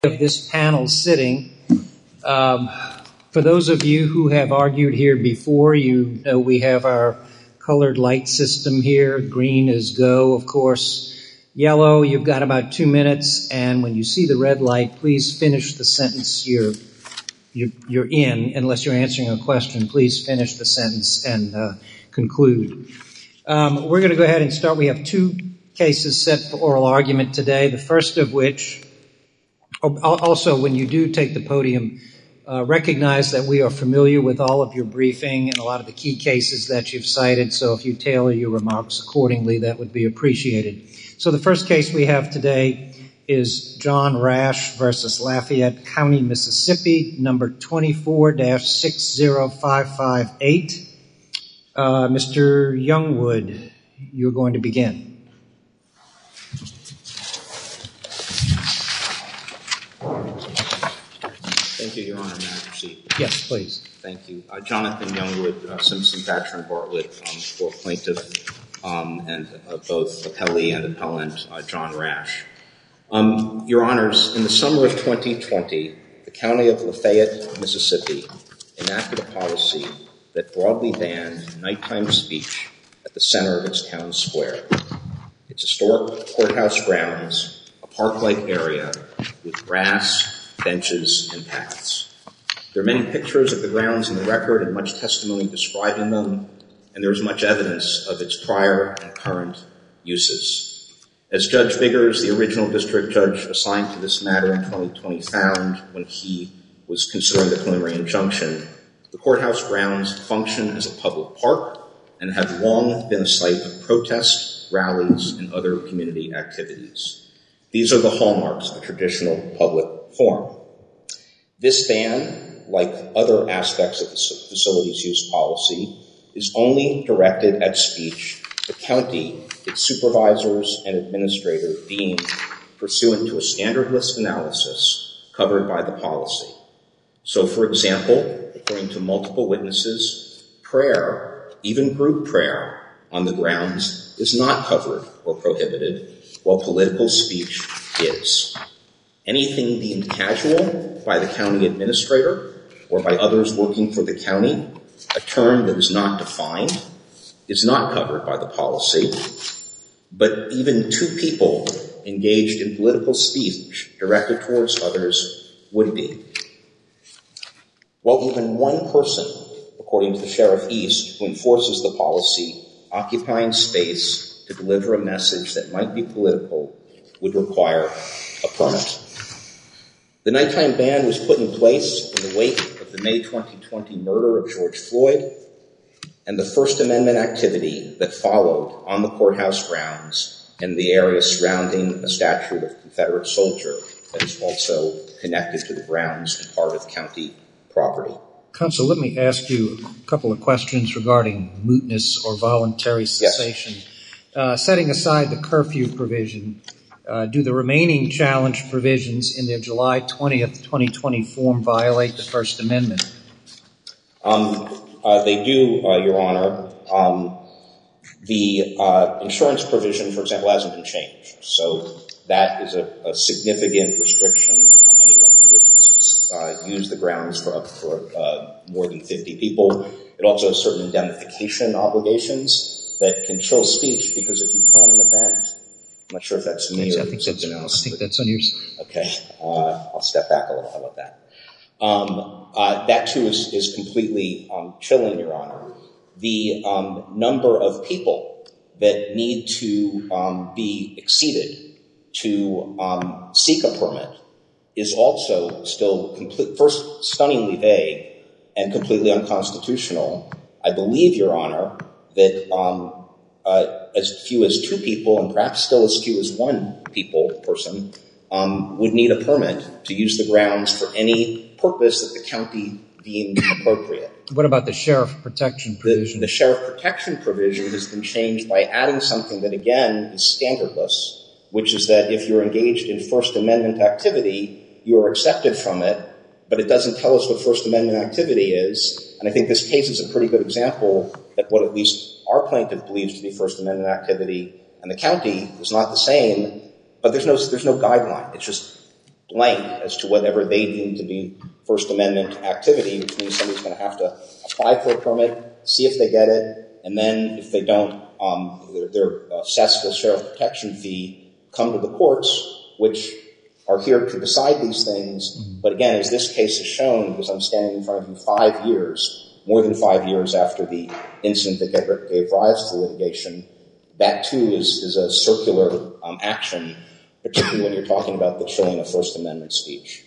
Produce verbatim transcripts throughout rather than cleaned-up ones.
Of this panel sitting. Um, for those of you who have argued here before, you know we have our colored light system here. Green is go, of course. Yellow, you've got about two minutes, and when you see the red light, please finish the sentence you're you're, you're in, unless you're answering a question. Please finish the sentence and uh, conclude. Um, we're going to go ahead and start. We have two cases set for oral argument today, the first of which... Also, when you do take the podium, uh, recognize that we are familiar with all of your briefing and a lot of the key cases that you've cited, so if you tailor your remarks accordingly, that would be appreciated. So the first case we have today is John Rash versus Lafayette County, Mississippi, number twenty-four dash six zero five five eight. Uh, Mister Youngwood, you're going to begin. Thank you, Your Honor. May I proceed? Yes, please. Thank you. Uh, Jonathan Youngwood, uh, Simpson, Thatcher, and Bartlett um, for plaintiff um, and uh, both appellee and appellant uh, John Rash. Um, Your Honors, in the summer of twenty twenty, the County of Lafayette, Mississippi, enacted a policy that broadly banned nighttime speech at the center of its town square. Its historic courthouse grounds, a park-like area with grass, benches, and paths. There are many pictures of the grounds in the record and much testimony describing them, and there is much evidence of its prior and current uses. As Judge Biggers, the original district judge assigned to this matter in twenty twenty, found when he was considering the preliminary injunction, the courthouse grounds function as a public park and have long been a site of protest, rallies, and other community activities. These are the hallmarks of a traditional public forum. This ban, like other aspects of the facilities use policy, is only directed at speech the county, its supervisors, and administrator deem pursuant to a standard list analysis covered by the policy. So, for example, according to multiple witnesses, prayer, even group prayer, on the grounds is not covered or prohibited, while political speech is. Anything deemed casual by the county administrator or by others working for the county, a term that is not defined, is not covered by the policy, but even two people engaged in political speech directed towards others would be. While even one person, according to the Sheriff East, who enforces the policy, occupying space to deliver a message that might be political, would require a permit. The nighttime ban was put in place in the wake of the May twenty twenty murder of George Floyd and the First Amendment activity that followed on the courthouse grounds and the area surrounding a statue of a Confederate soldier that is also connected to the grounds and part of county property. Counsel, let me ask you a couple of questions regarding mootness or voluntary cessation. Yes. Uh, setting aside the curfew provision, uh, do the remaining challenge provisions in their July twentieth, twenty twenty form violate the First Amendment? Um, uh, they do, uh, Your Honor. Um, the uh, insurance provision, for example, hasn't been changed. So that is a, a significant restriction on anyone who wishes to uh, use the grounds for up for uh, more than fifty people. It also has certain indemnification obligations that can chill speech, because if you plan an event, I'm not sure if that's me or I think something that's, else. I think that's on your side. Okay, uh, I'll step back a little. How about that? Um, uh, that too is, is completely um, chilling, Your Honor. The um, number of people that need to um, be exceeded to um, seek a permit is also still complete, first stunningly vague and completely unconstitutional. I believe, Your Honor, that um, uh, as few as two people, and perhaps still as few as one people, person, um, would need a permit to use the grounds for any purpose that the county deemed appropriate. What about the sheriff protection provision? The, the sheriff protection provision has been changed by adding something that, again, is standardless, which is that if you're engaged in First Amendment activity, you are accepted from it, but it doesn't tell us what First Amendment activity is. And I think this case is a pretty good example that what at least our plaintiff believes to be First Amendment activity and the county is not the same, but there's no there's no guideline. It's just blank as to whatever they deem to be First Amendment activity, which means somebody's going to have to apply for a permit, see if they get it, and then if they don't, um, they're, they're assessed with sheriff protection fee, come to the courts, which are here to decide these things. But again, as this case has shown, because I'm standing in front of you five years, more than five years after the incident that gave, gave rise to litigation, that too is, is a circular um, action, particularly when you're talking about the chilling of First Amendment speech.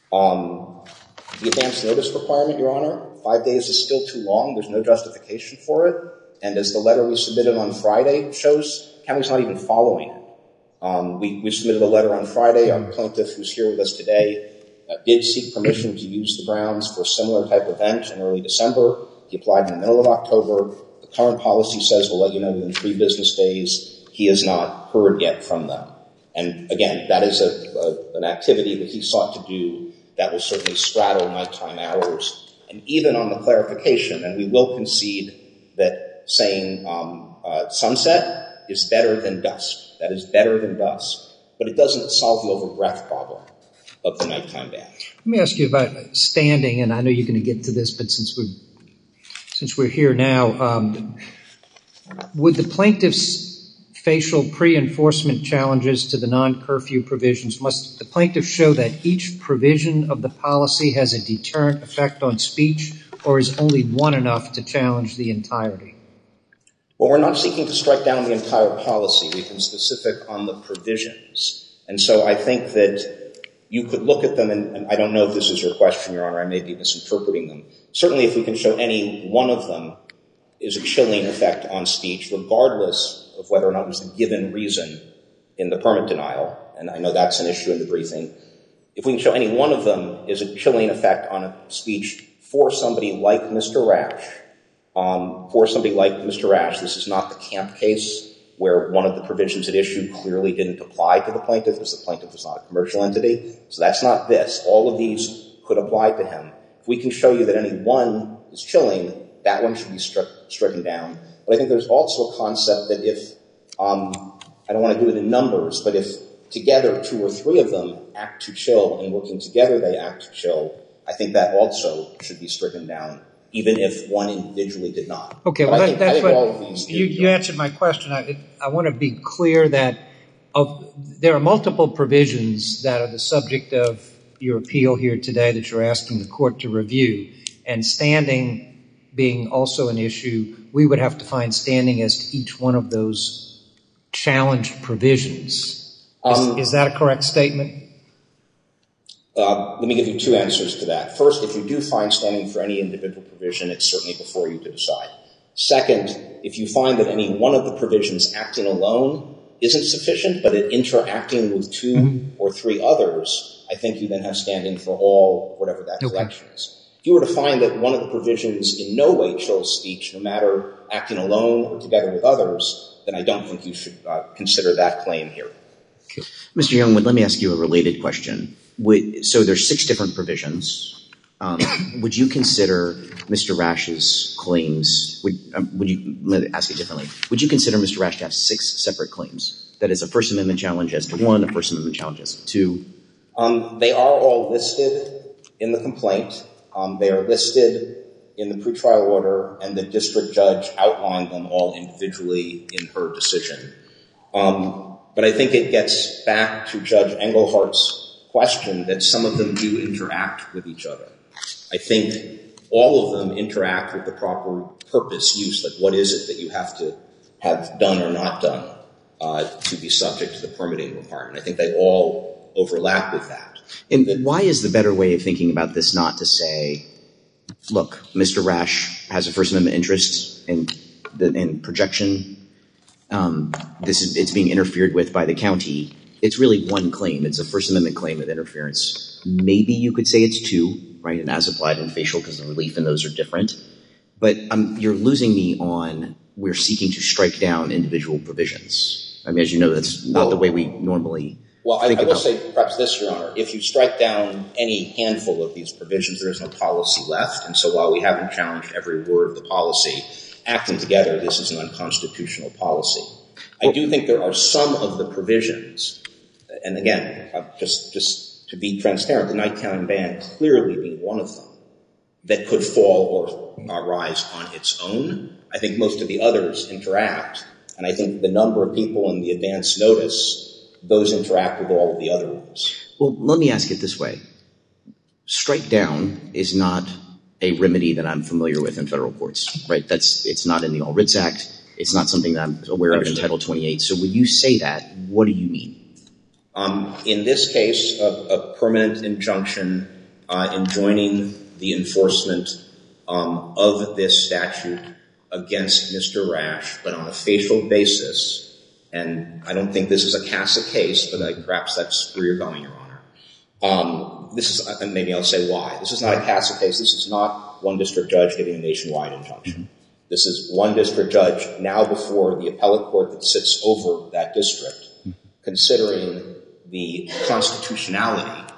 Um, the advance notice requirement, Your Honor, five days is still too long. There's no justification for it. And as the letter we submitted on Friday shows, the county's not even following it. Um, we, we submitted a letter on Friday. Our plaintiff, who's here with us today, uh, did seek permission to use the grounds for a similar type event in early December. He applied in the middle of October. The current policy says we'll let you know within three business days. He has not heard yet from them. And again, that is a, a, an activity that he sought to do that will certainly straddle nighttime hours. And even on the clarification, and we will concede that saying um, uh, sunset is better than dusk. That is better than dusk. But it doesn't solve the over-breath problem of the nighttime ban. Let me ask you about standing, and I know you're going to get to this, but since we're, since we're here now, um, would the plaintiff's facial pre-enforcement challenges to the non-curfew provisions, must the plaintiff show that each provision of the policy has a deterrent effect on speech, or is only one enough to challenge the entirety? Well, we're not seeking to strike down the entire policy. We've been specific on the provisions. And so I think that you could look at them, and, and I don't know if this is your question, Your Honor, I may be misinterpreting them. Certainly if we can show any one of them is a chilling effect on speech, regardless of whether or not there's a given reason in the permit denial, and I know that's an issue in the briefing. If we can show any one of them is a chilling effect on a speech for somebody like Mister Rash, um, for somebody like Mister Rash, this is not the Camp case where one of the provisions at issue clearly didn't apply to the plaintiff because the plaintiff was not a commercial entity. So that's not this. All of these could apply to him. If we can show you that any one is chilling, that one should be struck, stricken down. But I think there's also a concept that if, um, I don't want to do it in numbers, but if together two or three of them act to chill and working together they act to chill, I think that also should be stricken down, even if one individually did not. Okay, but well, I that, think, that's I think what all of these you, you answered my question. I, I want to be clear that of, there are multiple provisions that are the subject of your appeal here today that you're asking the court to review, and standing being also an issue, we would have to find standing as to each one of those challenged provisions. Um, is, is that a correct statement? Uh, let me give you two answers to that. First, if you do find standing for any individual provision, it's certainly before you to decide. Second, if you find that any one of the provisions acting alone isn't sufficient, but it interacting with two mm-hmm. or three others, I think you then have standing for all, whatever that okay. collection is. If you were to find that one of the provisions in no way chills speech, no matter acting alone or together with others, then I don't think you should uh, consider that claim here. Okay. Mister Youngwood, let me ask you a related question. Would, so there's six different provisions. Um, would you consider Mister Rash's claims, would, um, would you, let me ask it differently, would you consider Mister Rash to have six separate claims? That is a First Amendment challenge as to one, a First Amendment challenge as to two? Um, they are all listed in the complaint. Um, they are listed in the pretrial order, and the district judge outlined them all individually in her decision. Um, but I think it gets back to Judge Englehart's question that some of them do interact with each other. I think all of them interact with the proper purpose use, like what is it that you have to have done or not done uh, to be subject to the permitting requirement. I think they all overlap with that. And the, why is the better way of thinking about this not to say, look, Mister Rash has a First Amendment interest in, the, in projection. Um, this is, it's being interfered with by the county. It's really one claim. It's a First Amendment claim of interference. Maybe you could say it's two, right, and as applied and facial because the relief in those are different. But um, you're losing me on we're seeking to strike down individual provisions. I mean, as you know, that's not well, the way we normally Well, I, think I will about. say perhaps this, Your Honor. If you strike down any handful of these provisions, there is no policy left. And so while we haven't challenged every word of the policy, acting together, this is an unconstitutional policy. I do think there are some of the provisions, and again, just just to be transparent, the nighttime ban clearly being one of them that could fall or uh, rise on its own. I think most of the others interact, and I think the number of people in the advance notice, those interact with all of the other ones. Well, let me ask it this way. Strike down is not a remedy that I'm familiar with in federal courts, right? That's, it's not in the All Writs Act. It's not something that I'm aware of in Title twenty-eight. So when you say that, what do you mean? Um, in this case, a, a permanent injunction uh, enjoining the enforcement um, of this statute against Mister Rash, but on a facial basis. And I don't think this is a CASA case, but I, perhaps that's where you're going, Your Honor. Um, this is, and maybe I'll say why. This is not a CASA case. This is not one district judge giving a nationwide injunction. Mm-hmm. This is one district judge now before the appellate court that sits over that district, mm-hmm. considering the constitutionality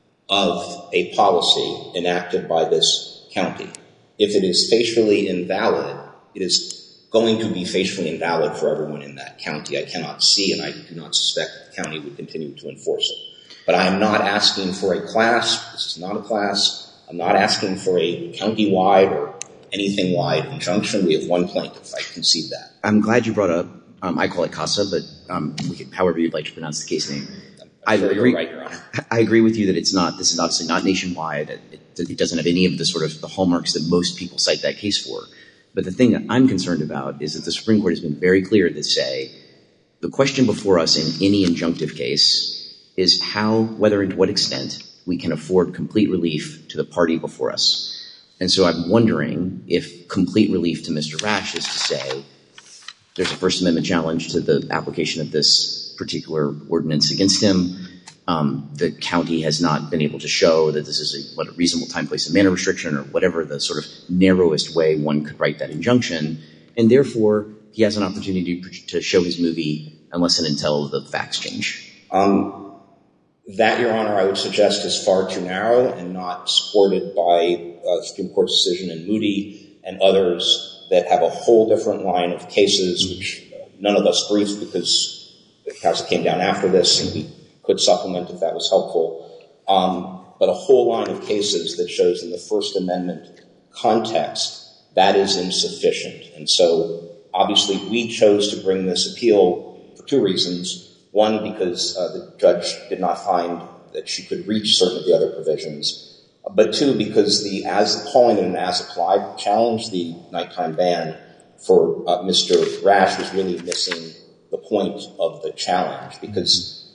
of a policy enacted by this county. If it is facially invalid, it is going to be facially invalid for everyone in that county. I cannot see, and I do not suspect the county would continue to enforce it. But I am not asking for a class. This is not a class. I'm not asking for a county-wide or anything-wide injunction. We have one plaintiff. I concede that. I'm glad you brought up, um, I call it CASA, but um, we can, however you'd like to pronounce the case name. I sure agree. Right, Your Honor. I agree with you that it's not. This is obviously not nationwide. It, it, it doesn't have any of the sort of the hallmarks that most people cite that case for. But the thing that I'm concerned about is that the Supreme Court has been very clear to say the question before us in any injunctive case is how, whether and to what extent, we can afford complete relief to the party before us. And so I'm wondering if complete relief to Mister Rash is to say there's a First Amendment challenge to the application of this particular ordinance against him. Um, the county has not been able to show that this is a, what, a reasonable time, place, and manner restriction or whatever the sort of narrowest way one could write that injunction. And therefore, he has an opportunity to show his movie unless and until the facts change. Um, that, Your Honor, I would suggest is far too narrow and not supported by uh, the Supreme Court's decision in Moody and others that have a whole different line of cases, which none of us briefed because the CASA came down after this, and we could supplement if that was helpful. Um, but a whole line of cases that shows in the First Amendment context that is insufficient. And so, obviously, we chose to bring this appeal for two reasons. One, because uh, the judge did not find that she could reach certain of the other provisions. But two, because the as calling it an as-applied challenge, the nighttime ban for uh, Mister Rash was really missing the point of the challenge. Because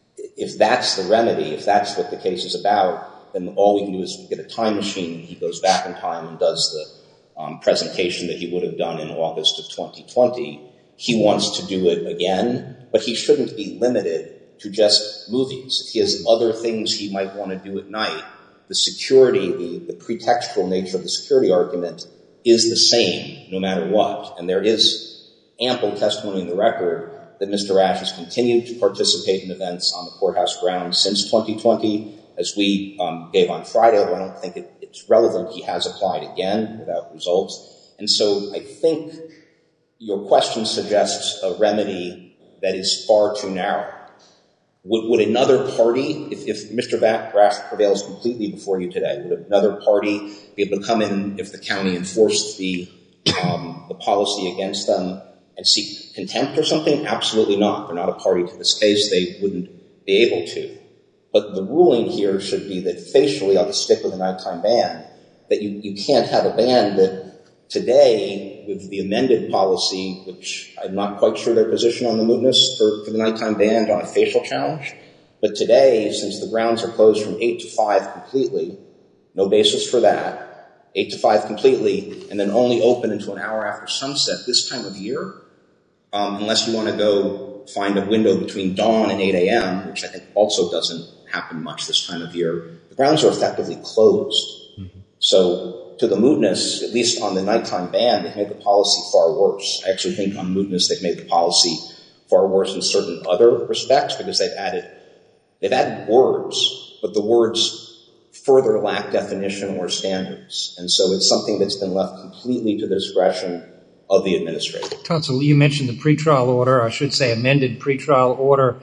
if that's the remedy, if that's what the case is about, then all we can do is get a time machine. He goes back in time and does the um, presentation that he would have done in August of twenty twenty. He wants to do it again, but he shouldn't be limited to just movies. If he has other things he might want to do at night, the security, the, the pretextual nature of the security argument is the same no matter what. And there is ample testimony in the record that Mister Rash has continued to participate in events on the courthouse grounds since twenty twenty. As we um, gave on Friday, although I don't think it, it's relevant, he has applied again without results. And so I think your question suggests a remedy that is far too narrow. Would, would another party, if, if Mister Rash prevails completely before you today, would another party be able to come in if the county enforced the um, the policy against them and seek contempt or something? Absolutely not. They're not a party to this case. They wouldn't be able to. But the ruling here should be that facially, I'll just stick with the nighttime ban, that you, you can't have a ban that today, with the amended policy, which I'm not quite sure their position on the mootness for, for the nighttime ban on a facial challenge, but today, since the grounds are closed from eight to five completely, no basis for that, eight to five completely, and then only open until an hour after sunset this time of year, um, unless you want to go find a window between dawn and eight a.m., which I think also doesn't happen much this time of year, the grounds are effectively closed. Mm-hmm. So to the mootness, at least on the nighttime ban, they've made the policy far worse. I actually think on mootness they've made the policy far worse in certain other respects because they've added they've added words, but the words further lack definition or standards. And so it's something that's been left completely to the discretion of the administrator. Counsel, you mentioned the pretrial order, I should say amended pretrial order.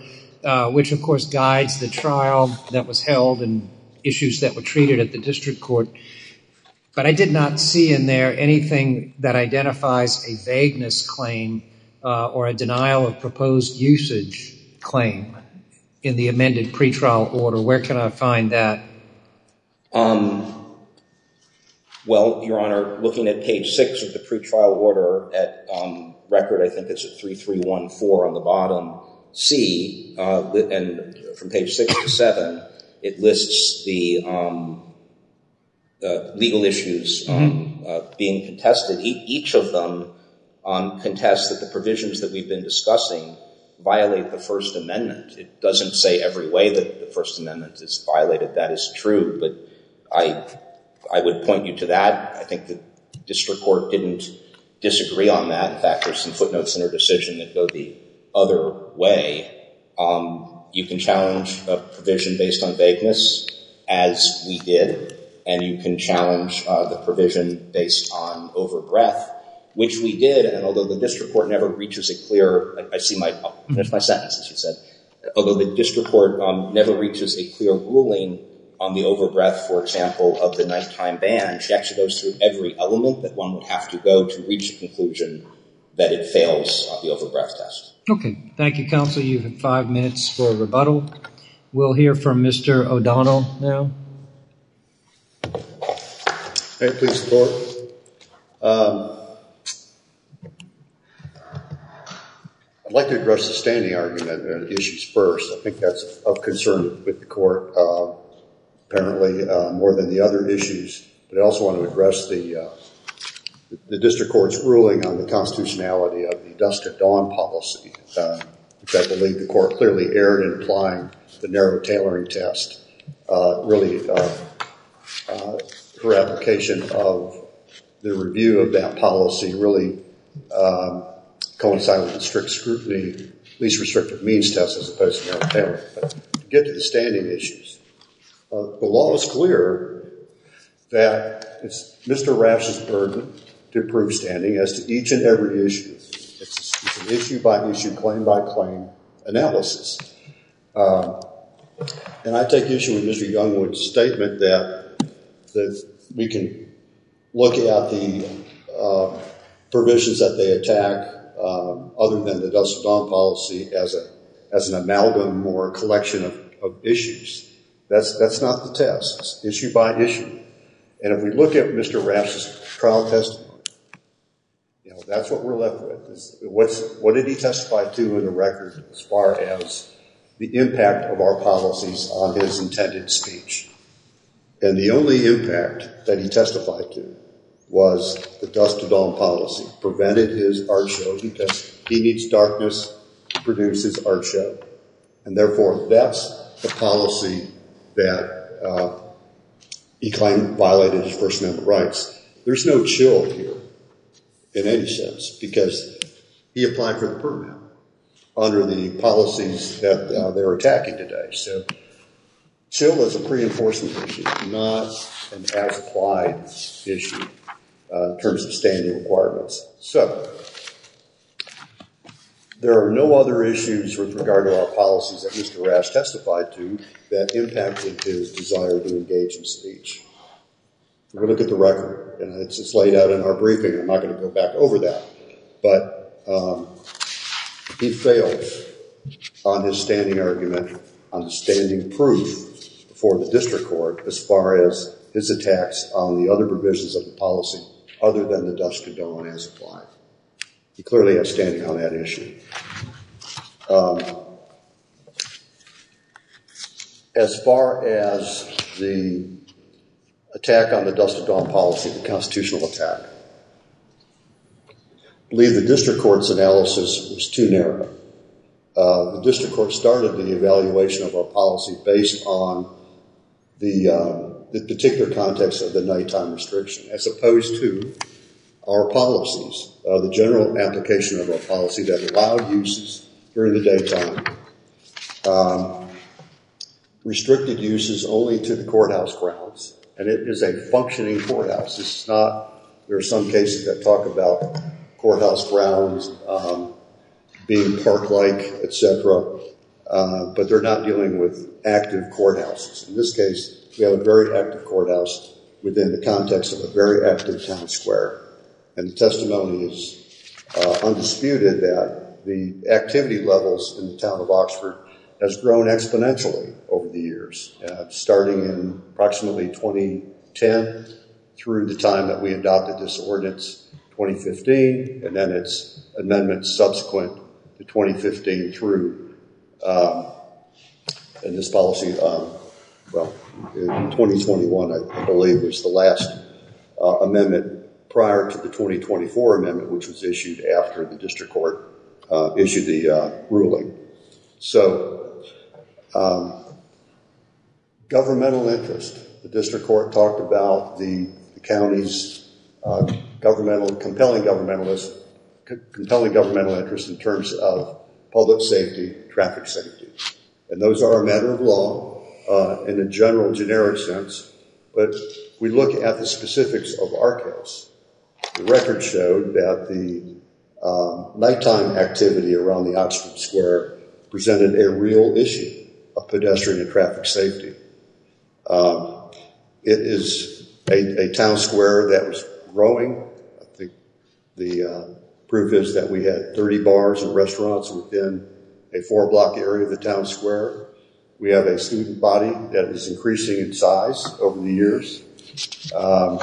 uh, which of course guides the trial that was held and issues that were treated at the district court. But I did not see in there anything that identifies a vagueness claim uh, or a denial of proposed usage claim in the amended pretrial order. Where can I find that? Um, well, Your Honor, looking at page six of the pretrial order at um, record, I think it's at three three one four on the bottom, C, uh, and from page six to seven, it lists the um, uh, legal issues um, mm-hmm. uh, being contested. E- each of them um, contests that the provisions that we've been discussing violate the First Amendment. It doesn't say every way that the First Amendment is violated. That is true, but I I would point you to that. I think the district court didn't disagree on that. In fact, there's some footnotes in her decision that go the other way. Um, you can challenge a provision based on vagueness, as we did, and you can challenge uh, the provision based on overbreadth, which we did, and although the district court never reaches a clear, I, I see my, I'll finish my sentence, as you said, although the district court um, never reaches a clear ruling on the overbreadth, for example, of the nighttime ban, she actually goes through every element that one would have to go to reach a conclusion that it fails on the overbreadth test. Okay. Thank you, counsel. You have five minutes for rebuttal. We'll hear from Mister O'Donnell now. Hey, please, Court. Um, I'd like to address the standing argument and issues first. I think that's of concern with the court, uh, apparently uh, more than the other issues. But I also want to address the uh, the district court's ruling on the constitutionality of the dusk to dawn policy, uh, which I believe the court clearly erred in applying the narrow tailoring test. Uh, really, uh, uh, her application of the review of that policy really um, coincided with the strict scrutiny, least restrictive means test as opposed to narrow tailoring. But to get to the standing issues, uh, the law is clear that it's Mister Rash's burden to prove standing as to each and every issue. It's, it's an issue-by-issue, claim-by-claim analysis. Um, and I take issue with Mister Youngwood's statement that, that we can look at the uh, provisions that they attack um, other than the dusk to dawn policy as a as an amalgam or a collection of, of issues. That's, that's not the test. It's issue-by-issue. And if we look at Mister Rash's trial testimony, you know, that's what we're left with. Is what's, what did he testify to in the record as far as the impact of our policies on his intended speech? And the only impact that he testified to was the dusk to dawn policy. Prevented his art show because he needs darkness to produce his art show. And therefore, that's the policy that uh, he claimed violated his First Amendment rights. There's no chill here in any sense because he applied for the permit under the policies that uh, they're attacking today. So chill is a pre-enforcement issue, not an as-applied issue uh, in terms of standing requirements. So there are no other issues with regard to our policies that Mister Rash testified to that impacted his desire to engage in speech. If we look at the record, and it's, it's laid out in our briefing, I'm not going to go back over that, but um, he failed on his standing argument, on the standing proof before the district court as far as his attacks on the other provisions of the policy other than the dusk to dawn as applied. He clearly has standing on that issue. Um, as far as the attack on the dusk to dawn policy, the constitutional attack, I believe the district court's analysis was too narrow. Uh, the district court started the evaluation of our policy based on the, uh, the particular context of the nighttime restriction, as opposed to our policies, uh, the general application of our policy that allowed uses during the daytime, um, restricted uses only to the courthouse grounds, and it is a functioning courthouse. This is not, there are some cases that talk about courthouse grounds um, being park-like, et cetera. uh, but they're not dealing with active courthouses. In this case, we have a very active courthouse within the context of a very active town square. And the testimony is uh, undisputed that the activity levels in the town of Oxford has grown exponentially over the years, uh, starting in approximately twenty ten through the time that we adopted this ordinance, twenty fifteen, and then its amendments subsequent to twenty fifteen through, um, and this policy, um, well, in twenty twenty-one, I, I believe, was the last uh, amendment prior to the twenty twenty-four amendment, which was issued after the district court uh, issued the uh, ruling. So, um, governmental interest. The district court talked about the, the county's uh, governmental, compelling governmentalist, c- compelling governmental interest in terms of public safety, traffic safety. And those are a matter of law uh, in a general, generic sense. But we look at the specifics of our case. The record showed that the um, nighttime activity around the Oxford Square presented a real issue of pedestrian and traffic safety. Um, it is a, a town square that was growing. I think the uh, proof is that we had thirty bars and restaurants within a four-block area of the town square. We have a student body that is increasing in size over the years. Um,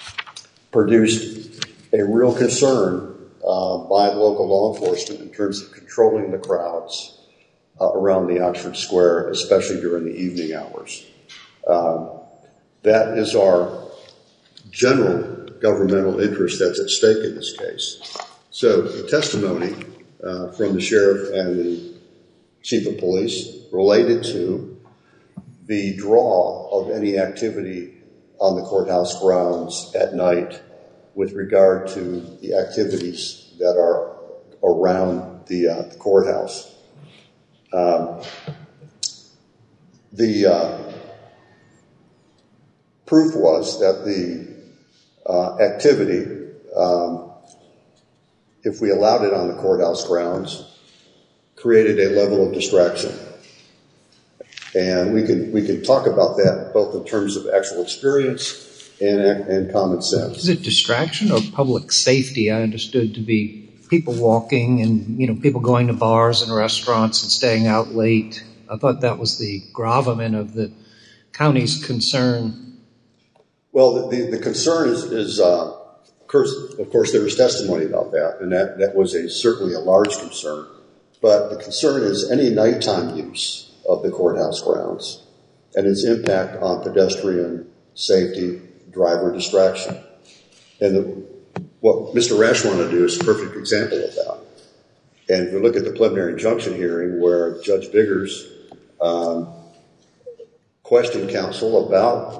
produced a real concern uh, by local law enforcement in terms of controlling the crowds uh, around the Oxford Square, especially during the evening hours. Um, that is our general governmental interest that's at stake in this case. So the testimony uh, from the sheriff and the chief of police related to the draw of any activity on the courthouse grounds at night with regard to the activities that are around the, uh, the courthouse. Um, the uh, proof was that the uh, activity, um, if we allowed it on the courthouse grounds, created a level of distraction. And we can we can talk about that both in terms of actual experience and, and common sense. Is it distraction or public safety? I understood to be people walking and, you know, people going to bars and restaurants and staying out late. I thought that was the gravamen of the county's concern. Well, the, the concern is, is uh, of course, of course, there was testimony about that, and that, that was a certainly a large concern. But the concern is any nighttime use of the courthouse grounds and its impact on pedestrian safety, driver distraction. And the, what Mister Rash wanted to do is a perfect example of that. And if we look at the preliminary injunction hearing where Judge Biggers um, questioned counsel about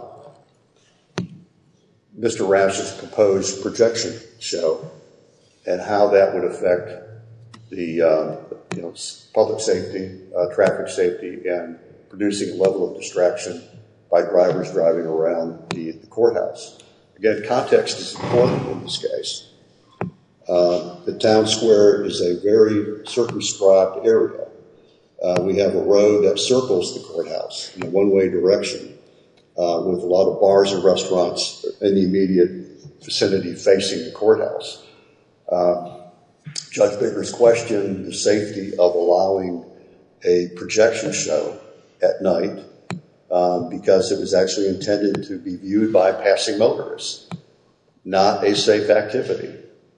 Mister Rash's proposed projection show and how that would affect the uh, you know, public safety, uh, traffic safety, and producing a level of distraction by drivers driving around the, the courthouse. Again, context is important in this case. Uh, the town square is a very circumscribed area. Uh, we have a road that circles the courthouse in a one-way direction uh, with a lot of bars and restaurants in the immediate vicinity facing the courthouse. Uh, Judge Biggers questioned the safety of allowing a projection show at night um, because it was actually intended to be viewed by passing motorists, not a safe activity.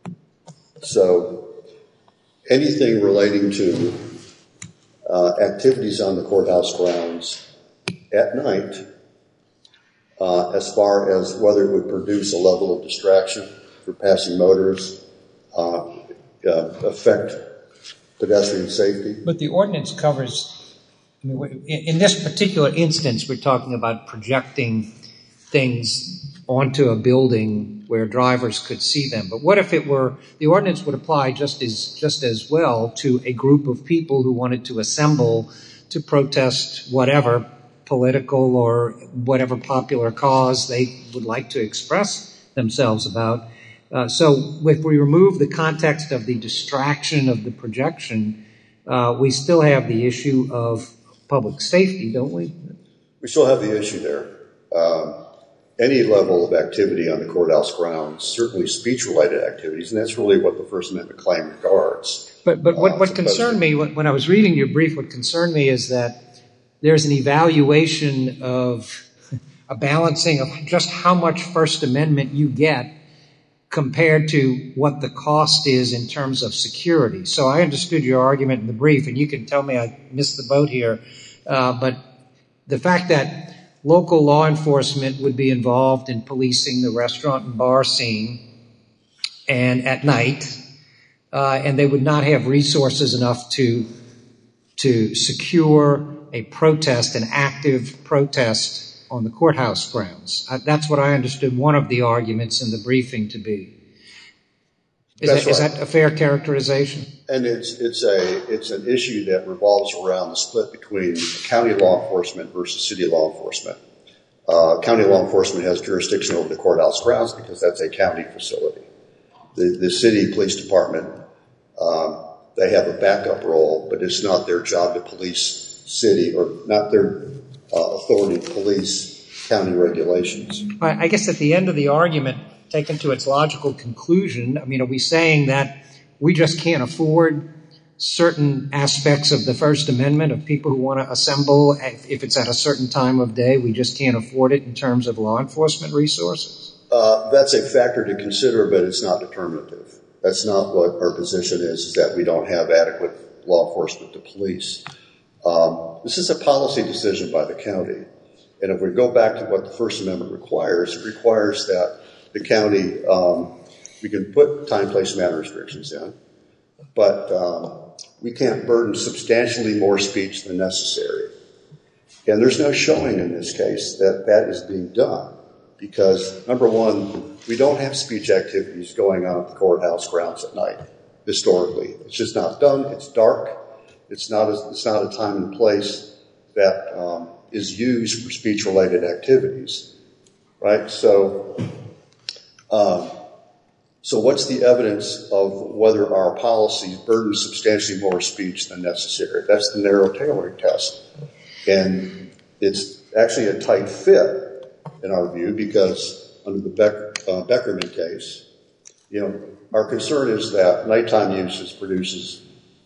So anything relating to uh, activities on the courthouse grounds at night, uh, as far as whether it would produce a level of distraction for passing motorists, uh, uh, affect pedestrian safety. But the ordinance covers, I mean, in this particular instance, we're talking about projecting things onto a building where drivers could see them. But what if it were, the ordinance would apply just as just as well to a group of people who wanted to assemble to protest whatever political or whatever popular cause they would like to express themselves about. Uh, so if we remove the context of the distraction of the projection, uh, we still have the issue of public safety, don't we? We still have the issue there. Um, any level of activity on the courthouse grounds, certainly speech-related activities, and that's really what the First Amendment claim regards. But but what, uh, what concerned me, when I was reading your brief, what concerned me is that there's an evaluation of a balancing of just how much First Amendment you get compared to what the cost is in terms of security. So I understood your argument in the brief, and you can tell me I missed the boat here, uh, but the fact that local law enforcement would be involved in policing the restaurant and bar scene and at night, uh, and they would not have resources enough to to secure a protest, an active protest on the courthouse grounds. Uh, that's what I understood one of the arguments in the briefing to be. Is, That's that, right. is that a fair characterization? And it's it's a it's an issue that revolves around the split between county law enforcement versus city law enforcement. Uh, county law enforcement has jurisdiction over the courthouse grounds because that's a county facility. The the city police department, um, they have a backup role, but it's not their job to police city or not their uh, authority to police county regulations. I, I guess at the end of the argument, taken to its logical conclusion, I mean, are we saying that we just can't afford certain aspects of the First Amendment of people who want to assemble, if it's at a certain time of day, we just can't afford it in terms of law enforcement resources? Uh, that's a factor to consider, but it's not determinative. That's not what our position is, is that we don't have adequate law enforcement to police. Um, this is a policy decision by the county. And if we go back to what the First Amendment requires, it requires that the county, um, we can put time, place, manner restrictions in, but um, we can't burden substantially more speech than necessary. And there's no showing in this case that that is being done because, number one, we don't have speech activities going on at the courthouse grounds at night, historically. It's just not done. It's dark. It's not a, it's not a time and place that um, is used for speech-related activities, right? So, um, so what's the evidence of whether our policies burden substantially more speech than necessary? That's the narrow tailoring test. And it's actually a tight fit in our view because under the Beck, uh, Beckerman case, you know, our concern is that nighttime usage produces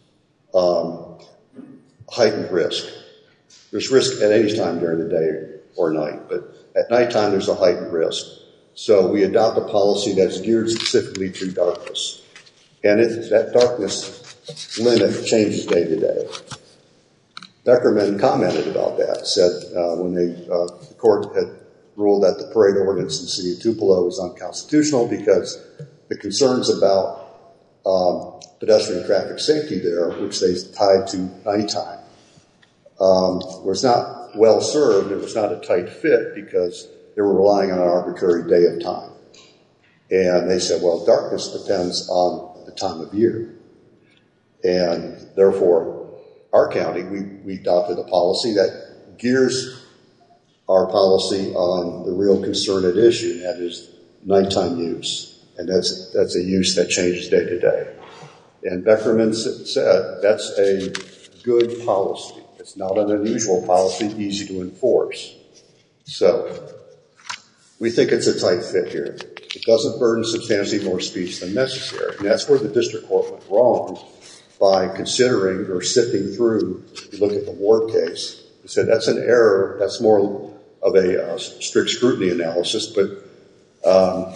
um, heightened risk. There's risk at any time during the day or night, but at nighttime there's a heightened risk. So we adopt a policy that's geared specifically to darkness. And it, that darkness limit changes day to day. Beckerman commented about that, said uh, when they, uh, the court had ruled that the parade ordinance in the city of Tupelo was unconstitutional because the concerns about um, pedestrian traffic safety there, which they tied to nighttime, um, was not well served. It was not a tight fit because they were relying on an arbitrary day of time. And they said, well, darkness depends on the time of year. And therefore, our county, we, we adopted a policy that gears our policy on the real concern at issue, and that is nighttime use. And that's, that's a use that changes day to day. And Beckerman said that's a good policy. It's not an unusual policy, easy to enforce. So we think it's a tight fit here. It doesn't burden substantially more speech than necessary. And that's where the district court went wrong by considering or sifting through. You look at the Ward case. It said that's an error. That's more of a uh, strict scrutiny analysis. But um,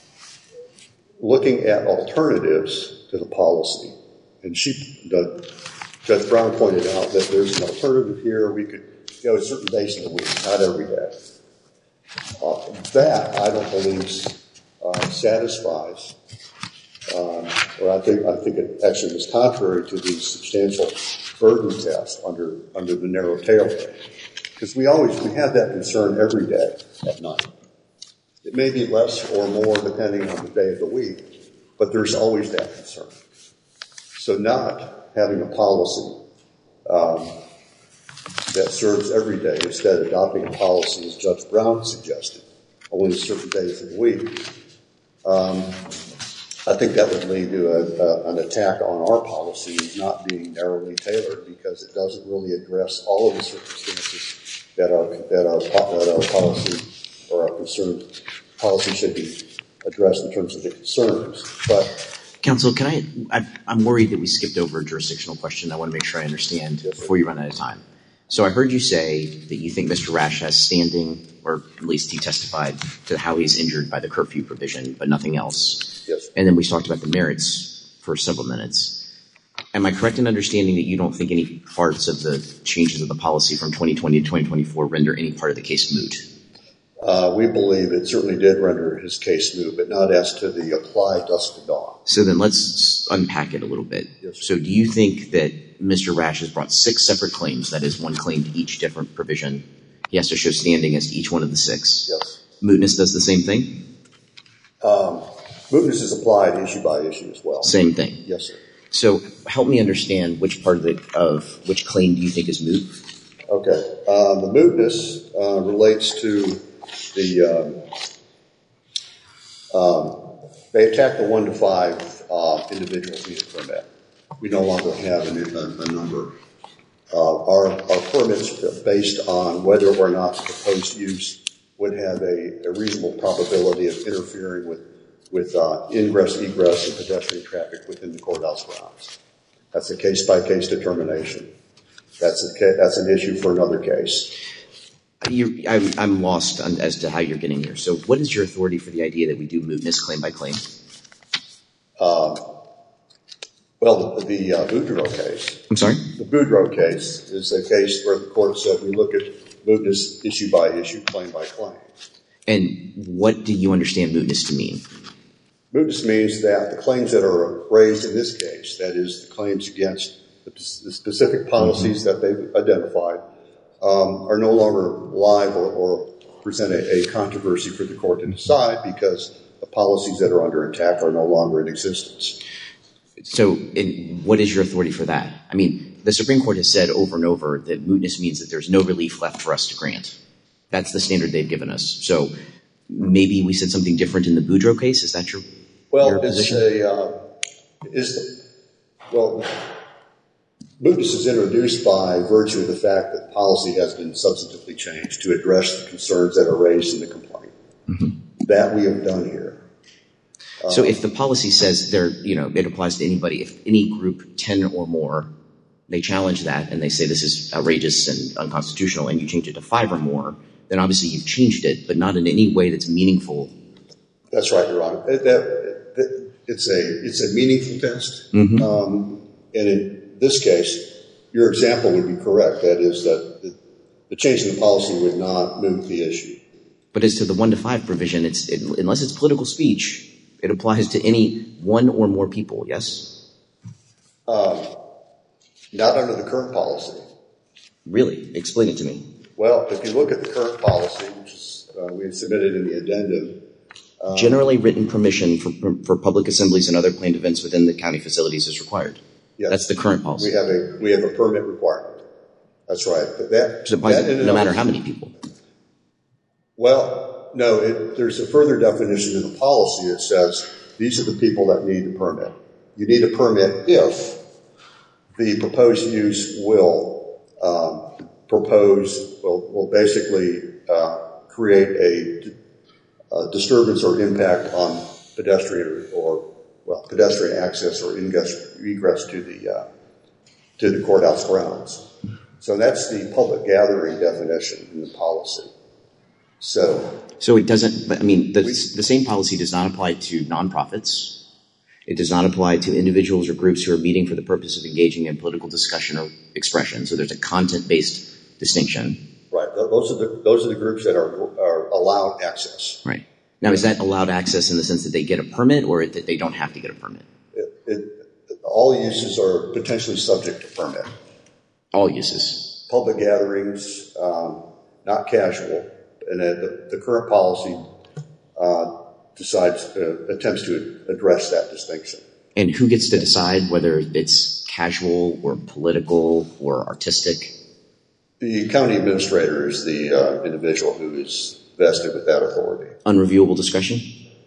looking at alternatives to the policy, and she, the, Judge Brown pointed out that there's an alternative here. We could go certain days of the week, not every day. Uh, that, I don't believe, uh, satisfies, um, or I think I think it actually is contrary to the substantial burden test under under the narrow tailoring, because we always we have that concern every day at night. It may be less or more depending on the day of the week, but there's always that concern. So not having a policy um, that serves every day, instead adopting a policy, as Judge Brown suggested, only certain days of the week, um, I think that would lead to a, a, an attack on our policy not being narrowly tailored because it doesn't really address all of the circumstances that our that our that our policy or our concern policy should be addressed in terms of the concerns. But counsel, can I, I I'm worried that we skipped over a jurisdictional question. I want to make sure I understand yes, before you run out of time. So I heard you say that you think Mister Rash has standing, or at least he testified to how he's injured by the curfew provision, but nothing else. Yes. And then we talked about the merits for several minutes. Am I correct in understanding that you don't think any parts of the changes of the policy from twenty twenty to twenty twenty-four render any part of the case moot? Uh, we believe it certainly did render his case moot, but not as to the apply dusk to dawn. So then let's unpack it a little bit. Yes. So do you think that Mister Rash has brought six separate claims, that is one claim to each different provision? He has to show standing as to each one of the six. Yes. Mootness does the same thing? Um, mootness is applied issue by issue as well. Same thing? Yes, sir. So help me understand which part of the, of which claim do you think is moot? Okay. Um, the mootness uh, relates to the, um, um, they attack the one to five uh, individuals need a permit. We no longer have a, a, a number. Uh, our, our permits are based on whether or not the proposed use would have a, a reasonable probability of interfering with, with uh, ingress, egress, and pedestrian traffic within the courthouse grounds. That's a case-by-case determination. That's a, that's an issue for another case. You, I'm, I'm lost on, as to how you're getting here. So what is your authority for the idea that we do mootness claim by claim? Um, well, the, the uh, Boudreaux case. I'm sorry? The Boudreaux case is a case where the court said we look at mootness issue by issue, claim by claim. And what do you understand mootness to mean? Mootness means that the claims that are raised in this case, that is the claims against the, the specific policies mm-hmm. that they've identified, um, are no longer live or, or present a, a controversy for the court to decide because the policies that are under attack are no longer in existence. So in, what is your authority for that? I mean, the Supreme Court has said over and over that mootness means that there's no relief left for us to grant. That's the standard they've given us. So maybe we said something different in the Boudreaux case. Is that your, well, your it's position? a, uh, is the, well, mootness is introduced by virtue of the fact that policy has been substantively changed to address the concerns that are raised in the complaint. Mm-hmm. That we have done here. So if the policy says there, you know, it applies to anybody, if any group ten or more, they challenge that and they say this is outrageous and unconstitutional, and you change it to five or more, then obviously you've changed it, but not in any way that's meaningful. That's right, Your Honor. It, that, it, it's a it's a meaningful test, mm-hmm. um, and in this case, your example would be correct. That is that the, the change in the policy would not moot the issue. But as to the one to five provision, it's it, unless it's political speech, it applies to any one or more people, yes? Um, not under the current policy. Really? Explain it to me. Well, if you look at the current policy, which is, uh, we had submitted in the addendum. Um, Generally written permission for, for public assemblies and other planned events within the county facilities is required. Yes. That's the current policy. We have a, we have a permit requirement. That's right. But that, so it applies that no matter how many people. Well, no, it, there's a further definition in the policy that says these are the people that need the permit. You need a permit if the proposed use will um, propose, will, will basically uh, create a, a disturbance or impact on pedestrian or, well, pedestrian access or ingress, egress to the, uh, to the courthouse grounds. So that's the public gathering definition in the policy. So, so it doesn't, I mean, the, we, the same policy does not apply to nonprofits. It does not apply to individuals or groups who are meeting for the purpose of engaging in political discussion or expression. So there's a content-based distinction. Right. Those are the, those are the groups that are, are allowed access. Right. Now, is that allowed access in the sense that they get a permit or that they don't have to get a permit? It, it, all uses are potentially subject to permit. All uses. Public gatherings, um, not casual. And uh, the, the current policy uh, decides, uh, attempts to address that distinction. And who gets to decide whether it's casual or political or artistic? The county administrator is the uh, individual who is vested with that authority. Unreviewable discretion?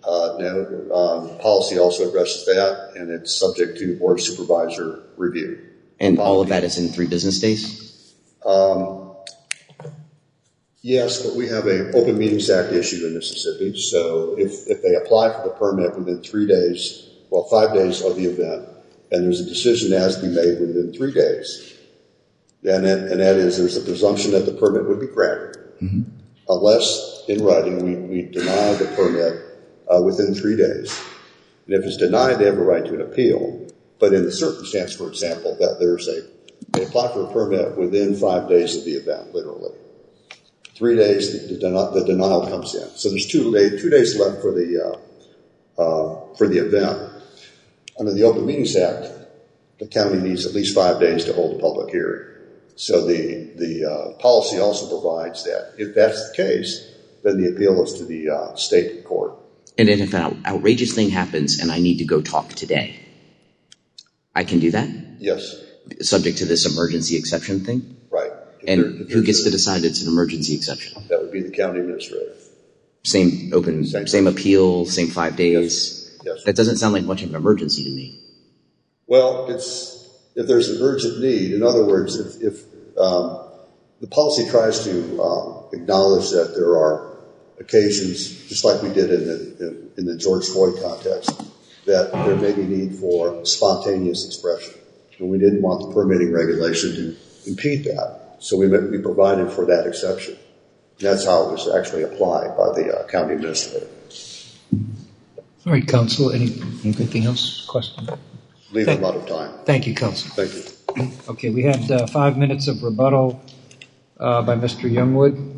Uh, no, um, policy also addresses that, and it's subject to board supervisor review. And all of that is in three business days? Um, yes, but we have an Open Meetings Act issue in Mississippi, so if, if they apply for the permit within three days, well, five days of the event, and there's a decision that has to be made within three days, then it, and that is there's a presumption that the permit would be granted, mm-hmm. unless in writing we, we deny the permit uh, within three days. And if it's denied, they have a right to an appeal. But in the circumstance, for example, that there's a, they apply for a permit within five days of the event, literally. Three days, the, the, deni- the denial comes in. So there's two, day, two days left for the, uh, uh, for the event. Under the Open Meetings Act, the county needs at least five days to hold a public hearing. So the, the uh, policy also provides that if that's the case, then the appeal is to the uh, state court. And then if an outrageous thing happens and I need to go talk today, I can do that? Yes. Subject to this emergency exception thing? Right. If and there, who gets a, to decide it's an emergency exception? That would be the county administrator. Same open, same, same appeal, same five days? Yes. Yes. That doesn't sound like much of an emergency to me. Well, it's, if there's an urgent need, in other words, if, if um, the policy tries to um, acknowledge that there are occasions, just like we did in the, in, in the George Floyd context, that there may be need for spontaneous expression. And we didn't want the permitting regulation to impede that. So we, we provided for that exception. And that's how it was actually applied by the uh, county administrator. All right, Counsel, any, anything else? Question? Leave a lot of time. Thank you, Counsel. Thank you. Okay, we had uh, five minutes of rebuttal uh, by Mister Youngwood.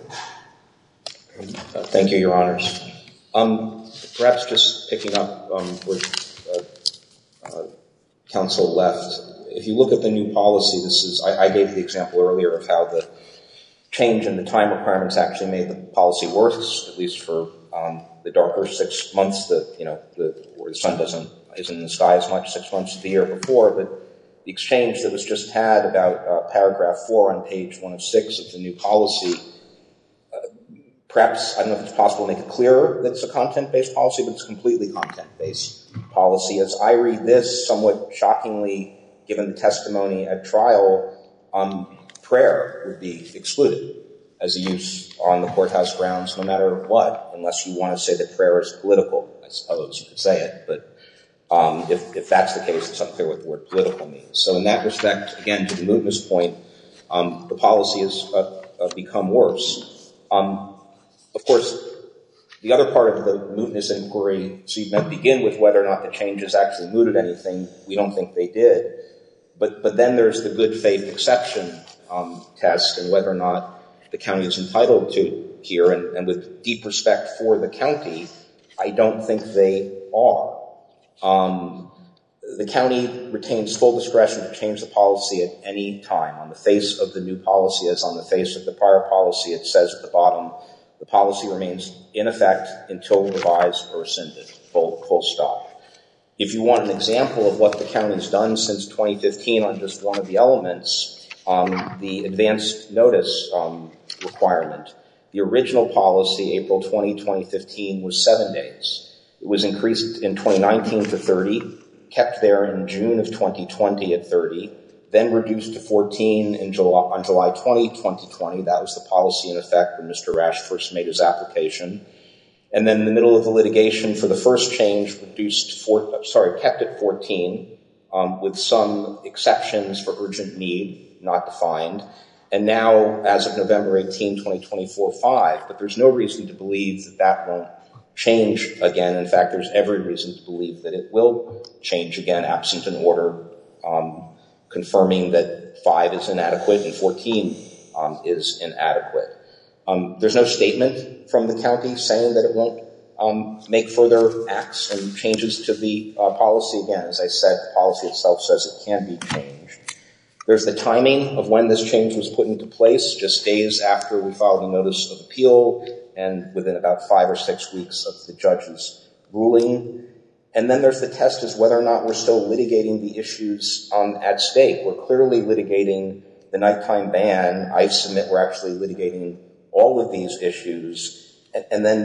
Uh, thank you, Your Honors. Um, perhaps just picking up um, where uh, uh, counsel left. If you look at the new policy, this is I, I gave the example earlier of how the change in the time requirements actually made the policy worse, at least for um, the darker six months that you know the, where the sun doesn't isn't in the sky as much, six months of the year before. But the exchange that was just had about uh, paragraph four on page one of six of the new policy. Perhaps, I don't know if it's possible to make it clearer that it's a content-based policy, but it's completely content-based policy. As I read this, somewhat shockingly, given the testimony at trial, um, prayer would be excluded as a use on the courthouse grounds no matter what, unless you want to say that prayer is political. I suppose you could say it, but um, if, if that's the case, it's unclear what the word political means. So in that respect, again, to the mootness point, um, the policy has uh, uh, become worse. Um, Of course, the other part of the mootness inquiry, so you might begin with whether or not the changes actually mooted anything. We don't think they did. But but then there's the good faith exception um, test and whether or not the county is entitled to here. And, and with deep respect for the county, I don't think they are. Um, the county retains full discretion to change the policy at any time. On the face of the new policy, as on the face of the prior policy, it says at the bottom, the policy remains in effect until revised or rescinded, full, full stop. If you want an example of what the county's done since twenty fifteen on just one of the elements, um, the advanced notice um, requirement, the original policy, April twentieth, twenty fifteen, was seven days. It was increased in twenty nineteen to thirty, kept there in June of twenty twenty at thirty, then reduced to fourteen in July, on July twentieth, twenty twenty. That was the policy in effect when Mister Rash first made his application. And then in the middle of the litigation for the first change, reduced, four, sorry, kept at fourteen, um, with some exceptions for urgent need, not defined. And now, as of November eighteenth, twenty twenty-four, five. But there's no reason to believe that that won't change again. In fact, there's every reason to believe that it will change again, absent an order um confirming that five is inadequate and fourteen um, is inadequate. Um, there's no statement from the county saying that it won't um, make further acts and changes to the uh, policy. Again, as I said, the policy itself says it can be changed. There's the timing of when this change was put into place, just days after we filed a notice of appeal and within about five or six weeks of the judge's ruling. And then there's the test as whether or not we're still litigating the issues um, at stake. We're clearly litigating the nighttime ban. I submit we're actually litigating all of these issues. And, and then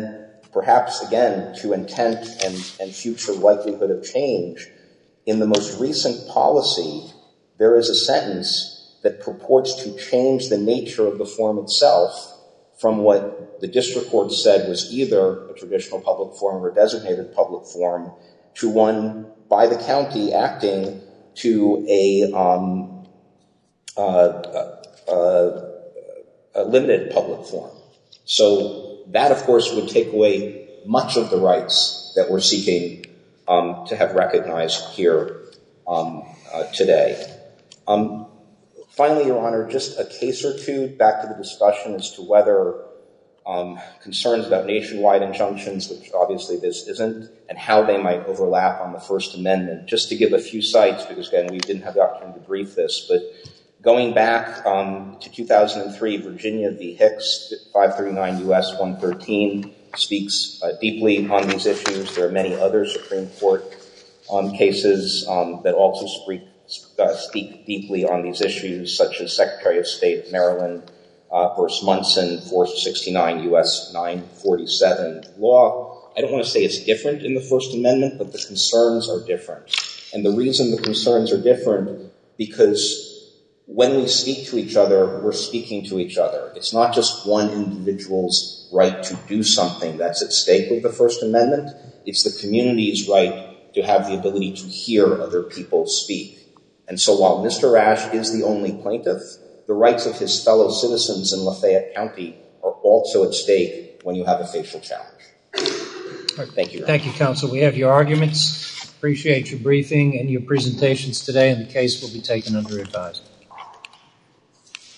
perhaps, again, to intent and, and future likelihood of change, in the most recent policy, there is a sentence that purports to change the nature of the form itself from what the district court said was either a traditional public forum or a designated public forum to one by the county acting to a, um, uh, uh, a limited public forum. So that, of course, would take away much of the rights that we're seeking um, to have recognized here um, uh, today. Um, finally, Your Honor, just a case or two back to the discussion as to whether um, concerns about nationwide injunctions, which obviously this isn't, and how they might overlap on the First Amendment. Just to give a few cites, because, again, we didn't have the opportunity to brief this, but going back um, to two thousand three, Virginia v. Hicks, five thirty-nine U S one thirteen, speaks uh, deeply on these issues. There are many other Supreme Court um, cases um, that also speak, uh, speak deeply on these issues, such as Secretary of State Maryland uh, versus Munson, four sixty-nine U S nine forty-seven. Law, I don't want to say it's different in the First Amendment, but the concerns are different. And the reason the concerns are different, because when we speak to each other, we're speaking to each other. It's not just one individual's right to do something that's at stake with the First Amendment. It's the community's right to have the ability to hear other people speak. And so while Mister Rash is the only plaintiff, the rights of his fellow citizens in Lafayette County are also at stake when you have a facial challenge. Right. Thank you. Thank you, counsel. We have your arguments. Appreciate your briefing and your presentations today, and the case will be taken under advisement.